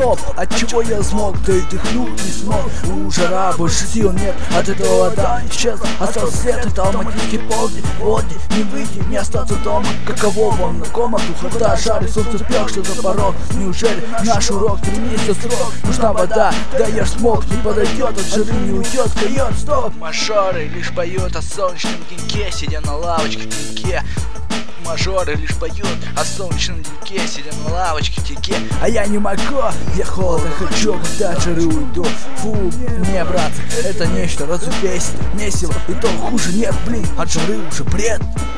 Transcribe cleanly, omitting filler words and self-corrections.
лоб. Отчего я смог, да и дыхнуть не смог. У жара больше сил нет, от этого вода исчезла. Остался след, это алматинский полдень. Водни, не выйти, не остаться дома. Каково вам на комнату, хата жарит, солнце пек, что за порог. Неужели наш урок 3 месяца срок? Нужна вода, да я ж смог, не подойдет, от жары не уйдет, койот, стоп. Мажоры лишь поют о солнечном деньке, сидя на лавочке в теньке. Мажоры лишь поют о солнечном деньке, сидя на лавочке в теньке. А я не могу, я холода хочу, когда от жары уйду. Фу, не, братцы, это нечто разубесит, месиво, и то хуже нет, блин, от жары уже бред.